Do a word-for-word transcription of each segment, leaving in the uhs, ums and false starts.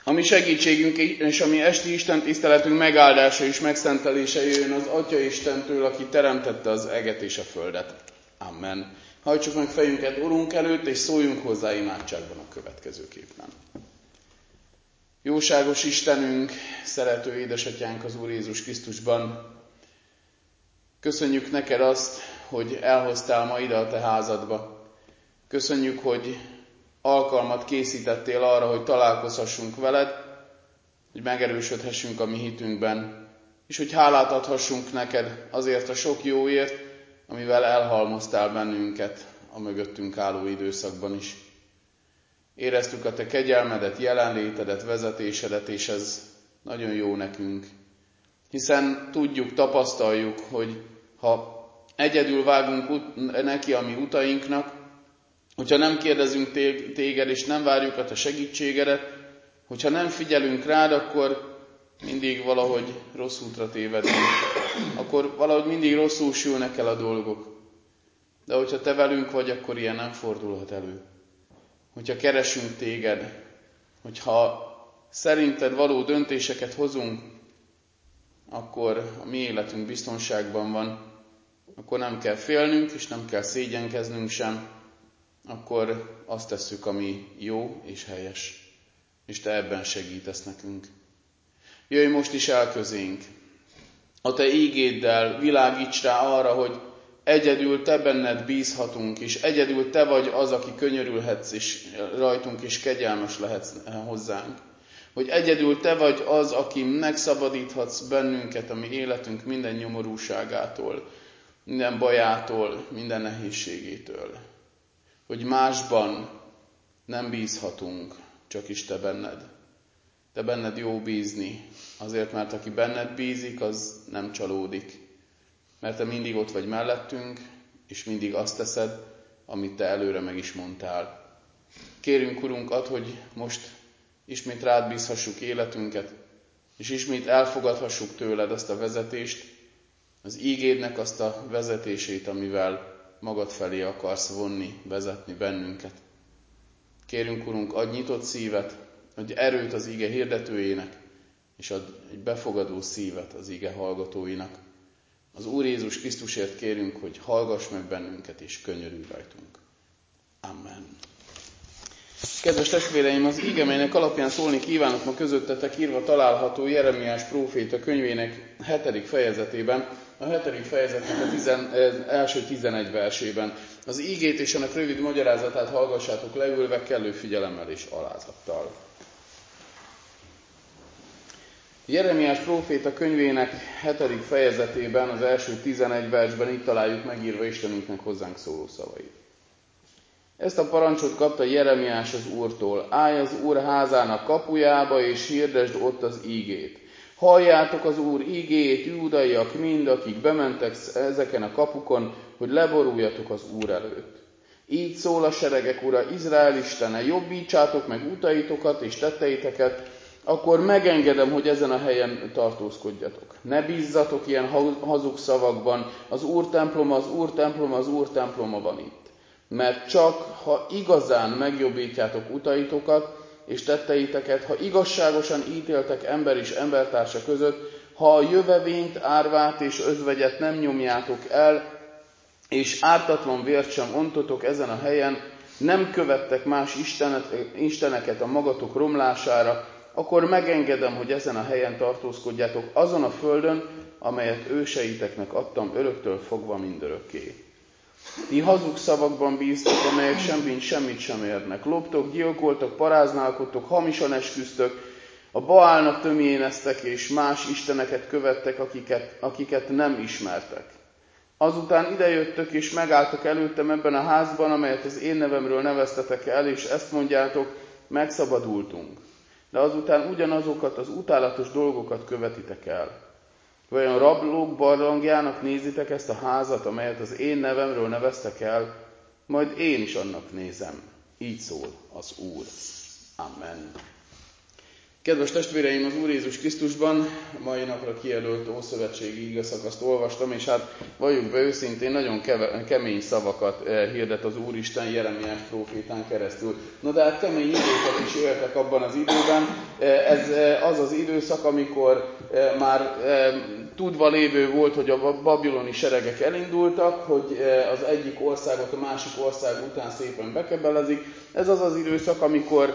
A mi segítségünk és a mi esti Isten tiszteletünk megáldása és megszentelése jöjjön az Atya Istentől, aki teremtette az eget és a földet. Amen. Hajtsuk meg fejünket Urunk előtt, és szóljunk hozzá imádságban a következőképpen. Jóságos Istenünk, szerető édesatyánk az Úr Jézus Krisztusban, köszönjük neked azt, hogy elhoztál ma ide a te házadba. Köszönjük, hogy alkalmat készítettél arra, hogy találkozhassunk veled, hogy megerősödhessünk a mi hitünkben, és hogy hálát adhassunk neked azért a sok jóért, amivel elhalmoztál bennünket a mögöttünk álló időszakban is. Éreztük a te kegyelmedet, jelenlétedet, vezetésedet, és ez nagyon jó nekünk. Hiszen tudjuk, tapasztaljuk, hogy ha egyedül vágunk neki a mi utainknak, hogyha nem kérdezünk téged, és nem várjuk a te segítségedet, hogyha nem figyelünk rád, akkor mindig valahogy rossz útra tévedünk. Akkor valahogy mindig rosszul sülnek el a dolgok. De hogyha te velünk vagy, akkor ilyen nem fordulhat elő. Hogyha keresünk téged, hogyha szerinted való döntéseket hozunk, akkor a mi életünk biztonságban van, akkor nem kell félnünk, és nem kell szégyenkeznünk sem, akkor azt tesszük, ami jó és helyes, és te ebben segítesz nekünk. Jöjj most is el közénk, a te ígéddel világíts rá arra, hogy egyedül te benned bízhatunk, és egyedül te vagy az, aki könyörülhetsz és rajtunk, és kegyelmes lehetsz hozzánk. Hogy egyedül te vagy az, aki megszabadíthatsz bennünket a mi életünk minden nyomorúságától, minden bajától, minden nehézségétől. Hogy másban nem bízhatunk, csak is te benned. Te benned jó bízni, azért, mert aki benned bízik, az nem csalódik. Mert te mindig ott vagy mellettünk, és mindig azt teszed, amit te előre meg is mondtál. Kérünk, Urunk, add, hogy most ismét rád bízhassuk életünket, és ismét elfogadhassuk tőled azt a vezetést, az ígédnek azt a vezetését, amivel magad felé akarsz vonni, vezetni bennünket. Kérünk, Urunk, adj nyitott szívet, adj erőt az ige hirdetőjének, és adj egy befogadó szívet az ige hallgatóinak. Az Úr Jézus Krisztusért kérünk, hogy hallgass meg bennünket, és könyörülj rajtunk. Amen. Kedves testvéreim, az ige, melynek alapján szólni kívánok ma közöttetek, írva található Jeremiás próféta könyvének hetedik fejezetében, a hetedik fejezetnek a tizen, első tizenegy versében. Az ígét és annak rövid magyarázatát hallgassátok leülve kellő figyelemmel és alázattal. Jeremiás próféta könyvének hetedik fejezetében, az első tizenegy versben itt találjuk megírva Istenünknek hozzánk szóló szavait. Ezt a parancsot kapta Jeremiás az Úrtól: állj az Úr házának kapujába, és hirdesd ott az ígét. Halljátok az Úr ígéjét, júdaiak mind, akik bementek ezeken a kapukon, hogy leboruljatok az Úr előtt. Így szól a seregek Ura, Izrael Istene: jobbítsátok meg utaitokat és tetteiteket, akkor megengedem, hogy ezen a helyen tartózkodjatok. Ne bízzatok ilyen hazug szavakban: az Úr temploma, az Úr temploma, az Úr temploma van itt. Mert csak ha igazán megjobbítjátok utaitokat és tetteiteket, ha igazságosan ítéltek ember és embertársa között, ha a jövevényt, árvát és özvegyet nem nyomjátok el, és ártatlan vért sem ontotok ezen a helyen, nem követtek más istenet, isteneket a magatok romlására, akkor megengedem, hogy ezen a helyen tartózkodjátok, azon a földön, amelyet őseiteknek adtam öröktől fogva mindörökké. Ti hazug szavakban bíztok, amelyek semmit, semmit sem érnek. Loptok, gyilkoltok, paráználkodtok, hamisan esküztök, a Baálnak tömjéneztek, és más isteneket követtek, akiket, akiket nem ismertek. Azután idejöttök, és megálltok előttem ebben a házban, amelyet az én nevemről neveztetek el, és ezt mondjátok: megszabadultunk. De azután ugyanazokat az utálatos dolgokat követitek el. Vajon rablók barlangjának nézitek ezt a házat, amelyet az én nevemről neveztek el? Majd én is annak nézem. Így szól az Úr. Amen. Kedves testvéreim, az Úr Jézus Krisztusban mai napra kijelölt ószövetségi igeszakaszt olvastam, és hát valljuk be őszintén, nagyon keve, kemény szavakat hirdet az Úristen Jeremiás prófétán keresztül. Na de hát kemény időket is éltek abban az időben. Ez az az időszak, amikor már tudva lévő volt, hogy a babiloni seregek elindultak, hogy az egyik országot a másik ország után szépen bekebelezik. Ez az az időszak, amikor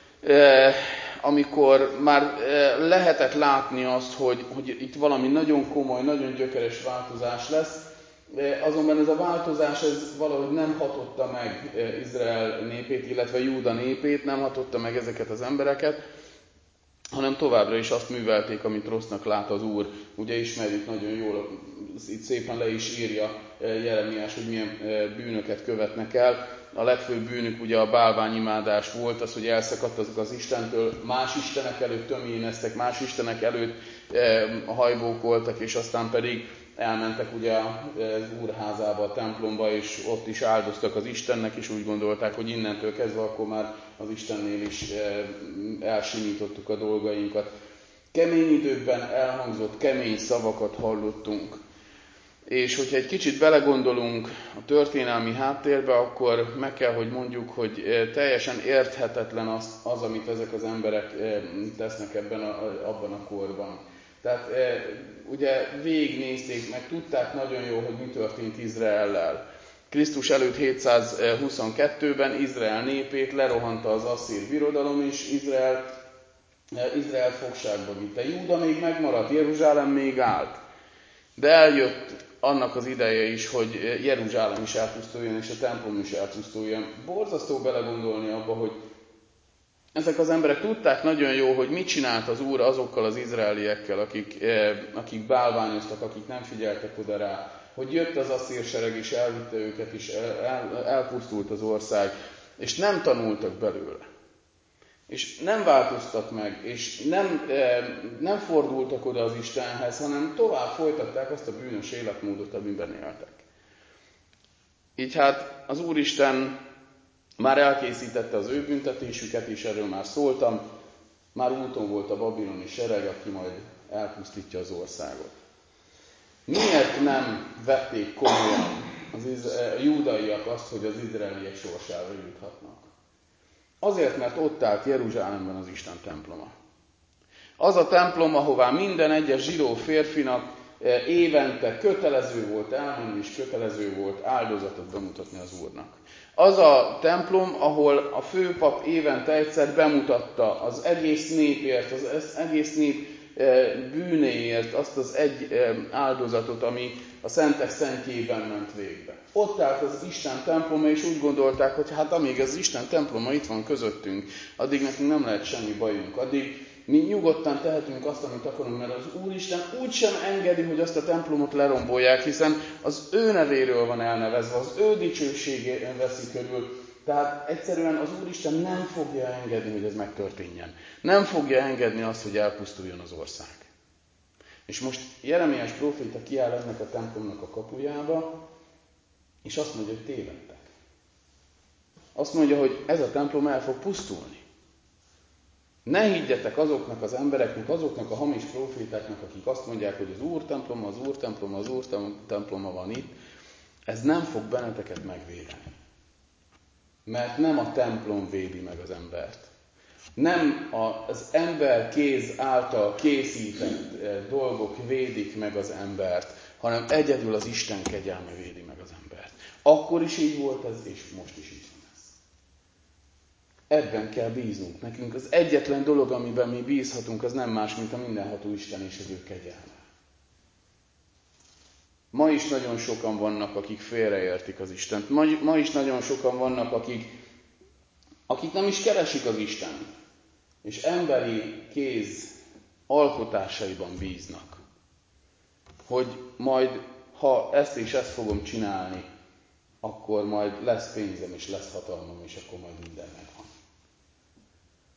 amikor már lehetett látni azt, hogy, hogy itt valami nagyon komoly, nagyon gyökeres változás lesz, azonban ez a változás ez valahogy nem hatotta meg Izrael népét, illetve Júda népét, nem hatotta meg ezeket az embereket, hanem továbbra is azt művelték, amit rossznak lát az Úr. Ugye ismerjük nagyon jól, itt szépen le is írja Jeremiás, hogy milyen bűnöket követnek el. A legfőbb bűnük ugye a bálványimádás volt, az, hogy elszakadtak az Istentől, más istenek előtt töményeztek, más istenek előtt a hajbókoltak, és aztán pedig elmentek ugye az úrházába, a templomba, és ott is áldoztak az Istennek, és úgy gondolták, hogy innentől kezdve akkor már az Istennél is elsimítottuk a dolgainkat. Kemény időkben elhangzott, kemény szavakat hallottunk. És hogyha egy kicsit belegondolunk a történelmi háttérbe, akkor meg kell, hogy mondjuk, hogy teljesen érthetetlen az, az amit ezek az emberek tesznek ebben a, abban a korban. Tehát ugye végignézték, meg tudták nagyon jól, hogy mi történt Izraellel. Krisztus előtt hétszázhuszonkettőben Izrael népét lerohanta az asszír birodalom, és Izrael, Izrael fogságba vitte. Júda még megmaradt, Jeruzsálem még állt. De eljött annak az ideje is, hogy Jeruzsálem is elpusztuljon, és a templom is elpusztuljon. Borzasztó belegondolni abba, hogy ezek az emberek tudták nagyon jó, hogy mit csinált az Úr azokkal az izraeliekkel, akik, akik bálványoztak, akik nem figyeltek oda rá, hogy jött az asszír sereg, és elvitte őket, és el, el, elpusztult az ország, és nem tanultak belőle. És nem változtak meg, és nem, nem fordultak oda az Istenhez, hanem tovább folytatták azt a bűnös életmódot, amiben éltek. Így hát az Úristen már elkészítette az ő büntetésüket, és erről már szóltam, már úton volt a babiloni sereg, aki majd elpusztítja az országot. Miért nem vették komolyan az iz- a júdaiak azt, hogy az izraeliek sorsára juthatnak? Azért, mert ott állt Jeruzsálemben az Isten temploma. Az a templom, ahová minden egyes zsidó férfinak évente kötelező volt elmenni, és kötelező volt áldozatot bemutatni az Úrnak. Az a templom, ahol a főpap évente egyszer bemutatta az egész népért, az egész nép bűnéért azt az egy áldozatot, ami a szentek szentjében ment végbe. Ott állt az Isten temploma, és úgy gondolták, hogy hát amíg az Isten temploma itt van közöttünk, addig nekünk nem lehet semmi bajunk. Addig mi nyugodtan tehetünk azt, amit akarunk, mert az Úristen úgysem engedi, hogy azt a templomot lerombolják, hiszen az ő nevéről van elnevezve, az ő dicsőségén veszi körül. Tehát egyszerűen az Úristen nem fogja engedni, hogy ez megtörténjen. Nem fogja engedni azt, hogy elpusztuljon az ország. És most Jeremiás próféta kiáll ennek a templomnak a kapujába, és azt mondja, hogy tévedtek. Azt mondja, hogy ez a templom el fog pusztulni. Ne higgyetek azoknak az embereknek, azoknak a hamis prófétáknak, akik azt mondják, hogy az Úr temploma, az Úr temploma, az Úr temploma van itt. Ez nem fog benneteket megvédeni. Mert nem a templom védi meg az embert. Nem az ember kéz által készített dolgok védik meg az embert, hanem egyedül az Isten kegyelme védi meg az embert. Akkor is így volt ez, és most is így van ez. Ebben kell bíznunk. Nekünk az egyetlen dolog, amiben mi bízhatunk, az nem más, mint a mindenható Isten és az ő kegyelme. Ma is nagyon sokan vannak, akik félreértik az Istent. Ma, ma is nagyon sokan vannak, akik, akik nem is keresik az Istent, és emberi kéz alkotásaiban bíznak. Hogy majd, ha ezt és ezt fogom csinálni, akkor majd lesz pénzem, és lesz hatalmam, és akkor majd minden megvan.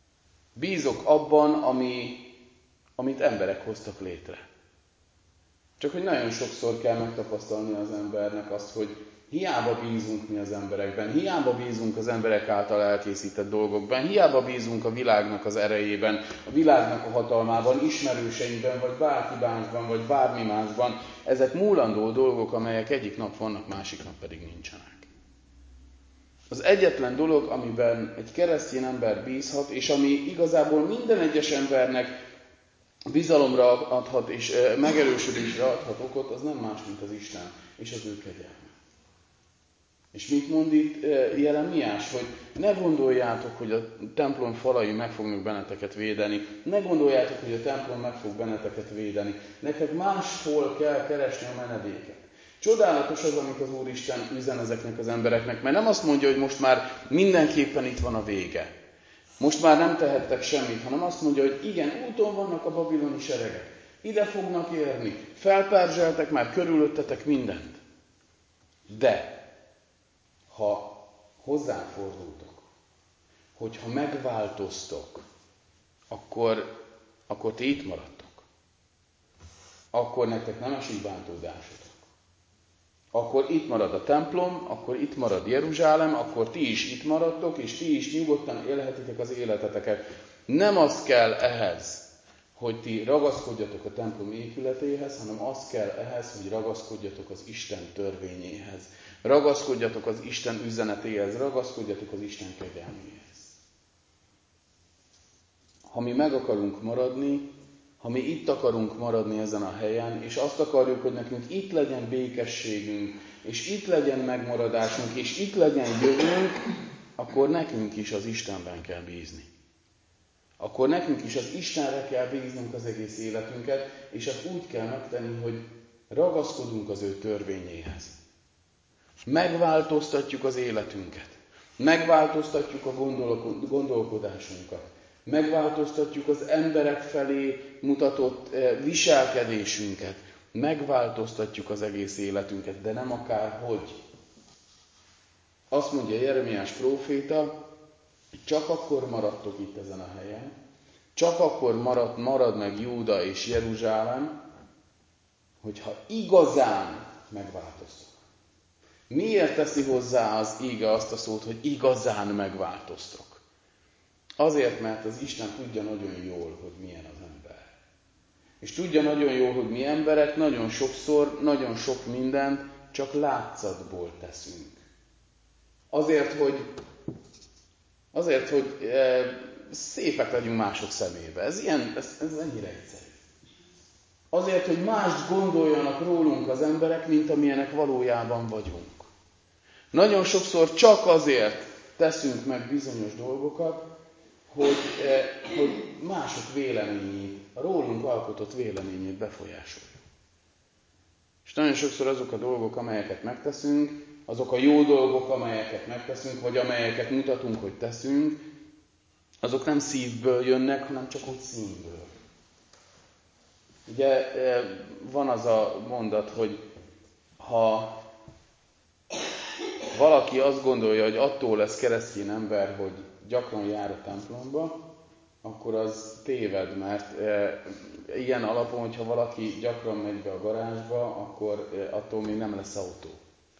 Bízok abban, ami, amit emberek hoztak létre. Csak hogy nagyon sokszor kell megtapasztalni az embernek azt, hogy hiába bízunk mi az emberekben, hiába bízunk az emberek által elkészített dolgokban, hiába bízunk a világnak az erejében, a világnak a hatalmában, ismerőseinkben, vagy bárki másban, vagy bármi másban. Ezek múlandó dolgok, amelyek egyik nap vannak, másik nap pedig nincsenek. Az egyetlen dolog, amiben egy keresztény ember bízhat, és ami igazából minden egyes embernek bizalomra adhat, és megerősödésre adhat okot, az nem más, mint az Isten, és az ő kegyelme. És mit mond itt Jeremiás, hogy ne gondoljátok, hogy a templom falai meg fognak benneteket védeni, ne gondoljátok, hogy a templom meg fog benneteket védeni. Nektek máshol kell keresni a menedéket. Csodálatos az, amit az Úristen üzen ezeknek az embereknek, mert nem azt mondja, hogy most már mindenképpen itt van a vége. Most már nem tehettek semmit, hanem azt mondja, hogy igen, úton vannak a babiloni seregek. Ide fognak érni, felperzseltek már körülöttetek mindent. De ha hozzám fordultok, hogyha megváltoztok, akkor, akkor ti itt maradtok. Akkor nektek nem esik bántódásotok. Akkor itt marad a templom, akkor itt marad Jeruzsálem, akkor ti is itt maradtok, és ti is nyugodtan élhetitek az életeteket. Nem az kell ehhez, hogy ti ragaszkodjatok a templom épületéhez, hanem az kell ehhez, hogy ragaszkodjatok az Isten törvényéhez. Ragaszkodjatok az Isten üzenetéhez, ragaszkodjatok az Isten kegyelméhez. Ha mi meg akarunk maradni, ha mi itt akarunk maradni ezen a helyen, és azt akarjuk, hogy nekünk itt legyen békességünk, és itt legyen megmaradásunk, és itt legyen jövőnk, akkor nekünk is az Istenben kell bízni. Akkor nekünk is az Istenre kell bíznunk az egész életünket, és azt úgy kell megtenni, hogy ragaszkodunk az ő törvényéhez. Megváltoztatjuk az életünket. Megváltoztatjuk a gondolkodásunkat. Megváltoztatjuk az emberek felé mutatott viselkedésünket. Megváltoztatjuk az egész életünket, de nem akárhogy. Azt mondja Jeremiás próféta, csak akkor maradtok itt ezen a helyen, csak akkor marad, marad meg Júda és Jeruzsálem, hogyha igazán megváltoztok. Miért teszi hozzá az íge azt a szót, hogy igazán megváltoztok? Azért, mert az Isten tudja nagyon jól, hogy milyen az ember. És tudja nagyon jól, hogy mi emberek nagyon sokszor, nagyon sok mindent csak látszatból teszünk. Azért, hogy, azért, hogy e, szépek legyünk mások szemébe. Ez, ilyen, ez, ez ennyire egyszerű. Azért, hogy mást gondoljanak rólunk az emberek, mint amilyenek valójában vagyunk. Nagyon sokszor csak azért teszünk meg bizonyos dolgokat, hogy, eh, hogy mások véleményét, a rólunk alkotott véleményét befolyásoljuk. És nagyon sokszor azok a dolgok, amelyeket megteszünk, azok a jó dolgok, amelyeket megteszünk, vagy amelyeket mutatunk, hogy teszünk, azok nem szívből jönnek, hanem csak úgy színből. Ugye van az a mondat, hogy ha valaki azt gondolja, hogy attól lesz keresztény ember, hogy gyakran jár a templomba, akkor az téved, mert e, ilyen alapon, hogyha valaki gyakran megy be a garázsba, akkor e, attól még nem lesz autó.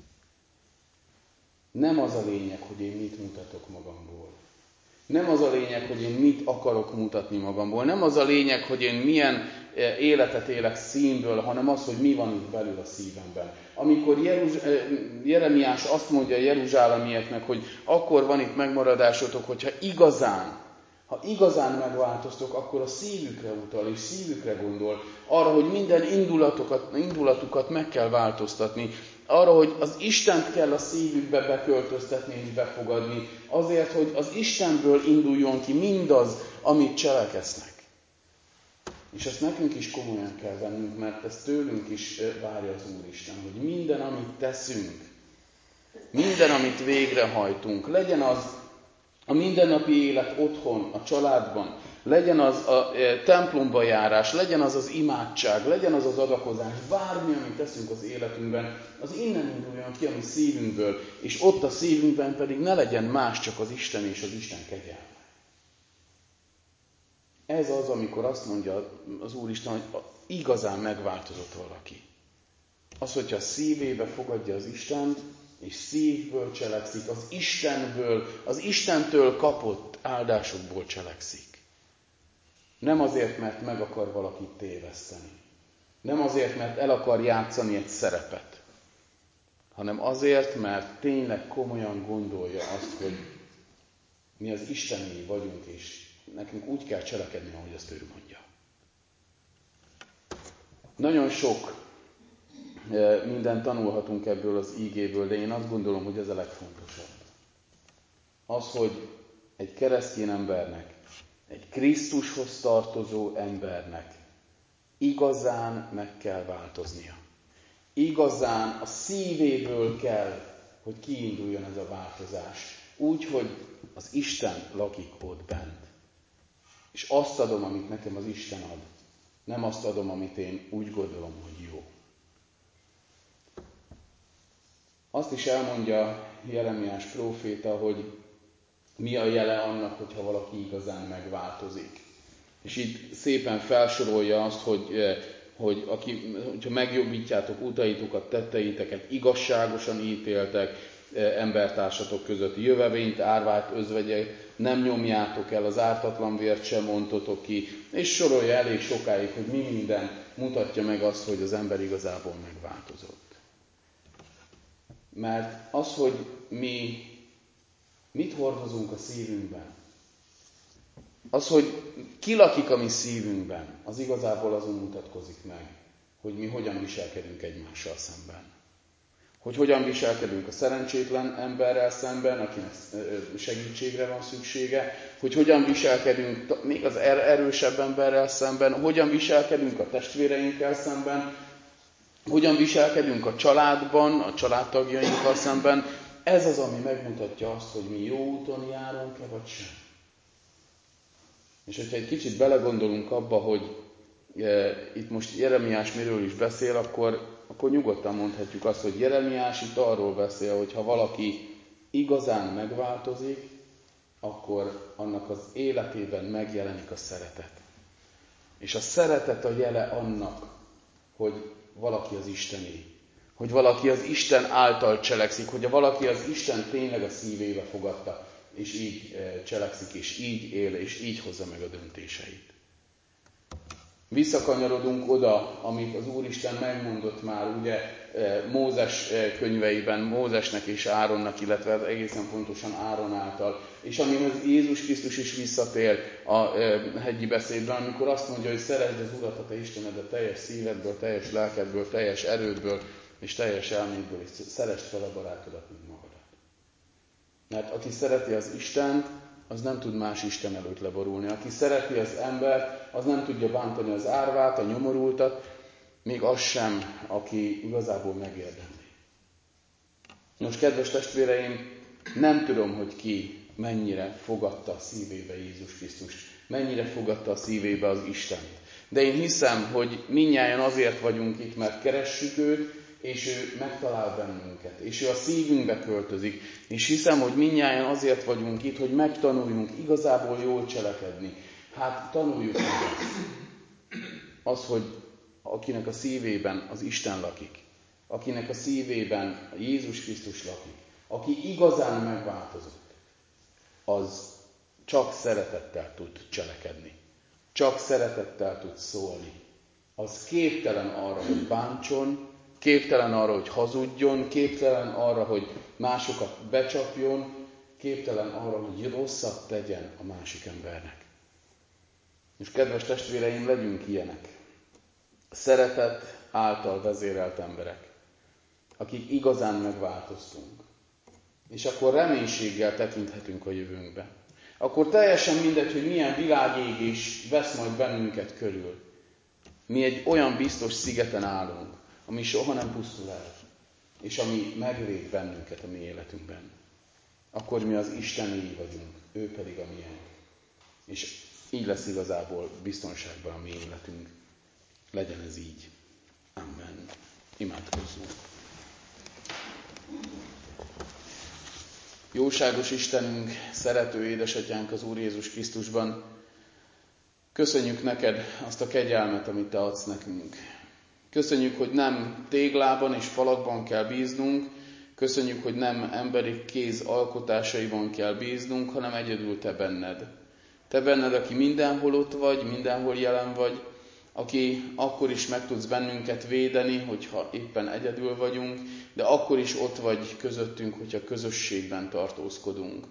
Nem az a lényeg, hogy én mit mutatok magamból. Nem az a lényeg, hogy én mit akarok mutatni magamból. Nem az a lényeg, hogy én milyen életet élek színből, hanem az, hogy mi van itt belül a szívemben. Amikor Jeruzs- Jeremiás azt mondja a jeruzsálemieknek, hogy akkor van itt megmaradásotok, hogyha igazán, ha igazán megváltoztok, akkor a szívükre utal és szívükre gondol. Arra, hogy minden indulatukat, indulatukat meg kell változtatni. Arra, hogy az Istent kell a szívükbe beköltöztetni és befogadni. Azért, hogy az Istenből induljon ki mindaz, amit cseleksznek. És ezt nekünk is komolyan kell vennünk, mert ezt tőlünk is várja az Úristen, hogy minden, amit teszünk, minden, amit végrehajtunk, legyen az a mindennapi élet otthon, a családban, legyen az a templomba járás, legyen az az imádság, legyen az az adakozás, bármi, amit teszünk az életünkben, az innen induljon ki a mi szívünkből, és ott a szívünkben pedig ne legyen más, csak az Isten és az Isten kegyelme. Ez az, amikor azt mondja az Úristen, hogy igazán megváltozott valaki. az, hogyha szívébe fogadja az Istent, és szívből cselekszik, az Istenből, az Istentől kapott áldásokból cselekszik. Nem azért, mert meg akar valakit téveszteni. Nem azért, mert el akar játszani egy szerepet, hanem azért, mert tényleg komolyan gondolja azt, hogy mi az Istenéi vagyunk, és nekünk úgy kell cselekedni, ahogy azt ő mondja. Nagyon sok mindent tanulhatunk ebből az ígéből, de én azt gondolom, hogy ez a legfontosabb. Az, hogy egy keresztény embernek, egy Krisztushoz tartozó embernek igazán meg kell változnia. Igazán a szívéből kell, hogy kiinduljon ez a változás. Úgy, hogy az Isten lakik ott bent. És azt adom, amit nekem az Isten ad. Nem azt adom, amit én úgy gondolom, hogy jó. Azt is elmondja Jeremiás próféta, hogy mi a jele annak, hogyha valaki igazán megváltozik. És itt szépen felsorolja azt, hogy, hogy aki, hogyha megjobbítjátok utaitokat, tetteiteket, igazságosan ítéltek embertársatok között, jövevényt, árvát, özvegyek, nem nyomjátok el, az ártatlan vért sem mondtotok ki, és sorolja elég sokáig, hogy mi minden mutatja meg azt, hogy az ember igazából megváltozott. Mert az, hogy mi mit hordozunk a szívünkben, az, hogy ki lakik a mi szívünkben, az igazából azon mutatkozik meg, hogy mi hogyan viselkedünk egymással szemben. Hogy hogyan viselkedünk a szerencsétlen emberrel szemben, akinek segítségre van szüksége, hogy hogyan viselkedünk még az erősebb emberrel szemben, hogyan viselkedünk a testvéreinkkel szemben, hogyan viselkedünk a családban, a családtagjainkkal szemben. Ez az, ami megmutatja azt, hogy mi jó úton járunk-e, vagy sem. És hogyha egy kicsit belegondolunk abba, hogy e, itt most Jeremiás miről is beszél, akkor, akkor nyugodtan mondhatjuk azt, hogy Jeremiás itt arról beszél, hogy ha valaki igazán megváltozik, akkor annak az életében megjelenik a szeretet. És a szeretet a jele annak, hogy valaki az Istené. Hogy valaki az Isten által cselekszik, hogy valaki az Isten tényleg a szívébe fogadta, és így cselekszik, és így él, és így hozza meg a döntéseit. Visszakanyarodunk oda, amit az Úristen megmondott már ugye Mózes könyveiben, Mózesnek és Áronnak, illetve egészen pontosan Áron által, és amihez Jézus Krisztus is visszatér a hegyi beszédben, amikor azt mondja, hogy szeresd az Urat, a te Istenedet teljes szívedből, teljes lelkedből, teljes erődből, és teljes elmédből, és szeresd fel a barátodat, mint magadat. Mert aki szereti az Istent, az nem tud más Isten előtt leborulni. Aki szereti az embert, az nem tudja bántani az árvát, a nyomorultat, még az sem, aki igazából megérdemli. Most, kedves testvéreim, nem tudom, hogy ki mennyire fogadta a szívébe Jézus Krisztust, mennyire fogadta a szívébe az Istent. De én hiszem, hogy mindnyájan azért vagyunk itt, mert keressük őt, és ő megtalál bennünket, és ő a szívünkbe költözik, és hiszem, hogy mindnyájan azért vagyunk itt, hogy megtanuljunk igazából jól cselekedni. Hát tanuljuk meg azt, az, hogy akinek a szívében az Isten lakik, akinek a szívében Jézus Krisztus lakik, aki igazán megváltozott, az csak szeretettel tud cselekedni, csak szeretettel tud szólni. Az képtelen arra, hogy bántson, képtelen arra, hogy hazudjon, képtelen arra, hogy másokat becsapjon, képtelen arra, hogy rosszat tegyen a másik embernek. És kedves testvéreim, legyünk ilyenek. Szeretet által vezérelt emberek, akik igazán megváltoztunk. És akkor reménységgel tekinthetünk a jövőnkbe. Akkor teljesen mindegy, hogy milyen világégés vesz majd bennünket körül. Mi egy olyan biztos szigeten állunk, ami soha nem pusztul el, és ami megvéd bennünket a mi életünkben. Akkor mi az Istenéi vagyunk, ő pedig a miénk. És így lesz igazából biztonságban a mi életünk. Legyen ez így. Amen. Imádkozzunk. Jóságos Istenünk, szerető édesatyánk az Úr Jézus Krisztusban, köszönjük neked azt a kegyelmet, amit te adsz nekünk. Köszönjük, hogy nem téglában és falakban kell bíznunk, köszönjük, hogy nem emberi kéz alkotásaiban kell bíznunk, hanem egyedül Te benned. Te benned, aki mindenhol ott vagy, mindenhol jelen vagy, aki akkor is meg tudsz bennünket védeni, hogyha éppen egyedül vagyunk, de akkor is ott vagy közöttünk, hogyha közösségben tartózkodunk.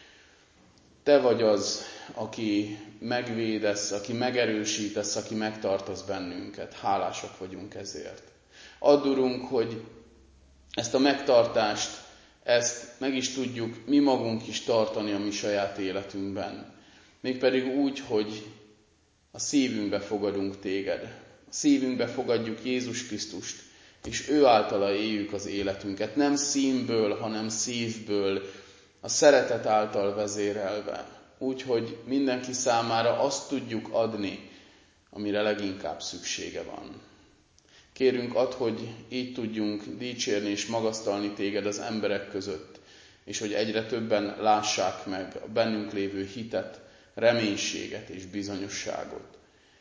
Te vagy az, aki megvédesz, aki megerősítesz, aki megtartasz bennünket. Hálásak vagyunk ezért. Add, Urunk, hogy ezt a megtartást, ezt meg is tudjuk mi magunk is tartani a mi saját életünkben. Mégpedig úgy, hogy a szívünkbe fogadunk Téged. A szívünkbe fogadjuk Jézus Krisztust, és ő általa éljük az életünket. Nem színből, hanem szívből, a szeretet által vezérelve. Úgy, hogy mindenki számára azt tudjuk adni, amire leginkább szüksége van. Kérünk, add, hogy így tudjunk dicsérni és magasztalni Téged az emberek között, és hogy egyre többen lássák meg a bennünk lévő hitet, reménységet és bizonyosságot.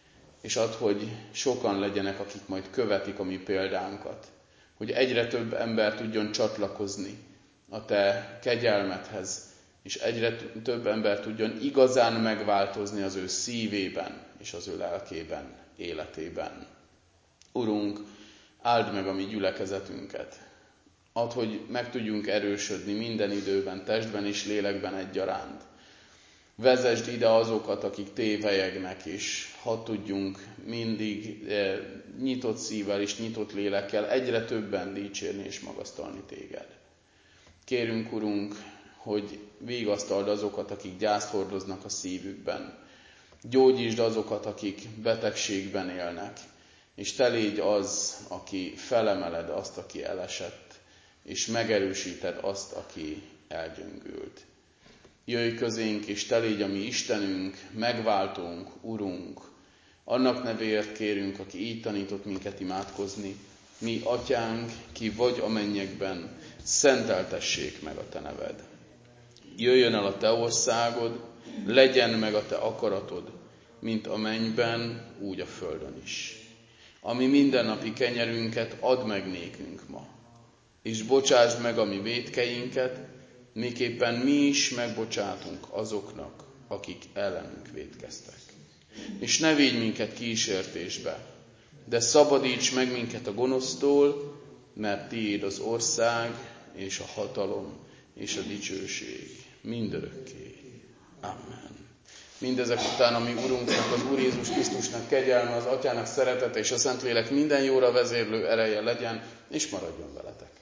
És add, hogy sokan legyenek, akik majd követik a mi példánkat. Hogy egyre több ember tudjon csatlakozni a Te kegyelmedhez, és egyre több ember tudjon igazán megváltozni az ő szívében és az ő lelkében, életében. Urunk, áld meg a mi gyülekezetünket. Add, hogy meg tudjunk erősödni minden időben, testben és lélekben egyaránt. Vezesd ide azokat, akik tévelyegnek, és hadd tudjunk mindig eh, nyitott szívvel és nyitott lélekkel egyre többen dicsérni és magasztalni Téged. Kérünk, Urunk, hogy vigasztald azokat, akik gyászt hordoznak a szívükben. Gyógyítsd azokat, akik betegségben élnek, és Te légy az, aki felemeled azt, aki elesett, és megerősíted azt, aki elgyöngült. Jöjj közénk, és Te légy a mi Istenünk, megváltónk, Urunk. Annak nevéért kérünk, aki így tanított minket imádkozni. Mi, Atyánk, ki vagy a mennyekben, szenteltessék meg a Te neved. Jöjjön el a Te országod, legyen meg a Te akaratod, mint a mennyben, úgy a földön is. Ami mindennapi kenyerünket add meg nékünk ma, és bocsásd meg a mi vétkeinket, miképpen mi is megbocsátunk azoknak, akik ellenünk vétkeztek. És ne védj minket kísértésbe, de szabadíts meg minket a gonosztól, mert Tiéd az ország, és a hatalom, és a dicsőség mindörökké. Amen. Mindezek után, ami Urunknak, az Úr Jézus Krisztusnak kegyelme, az Atyának szeretete és a Szentlélek minden jóra vezérlő ereje legyen, és maradjon veletek.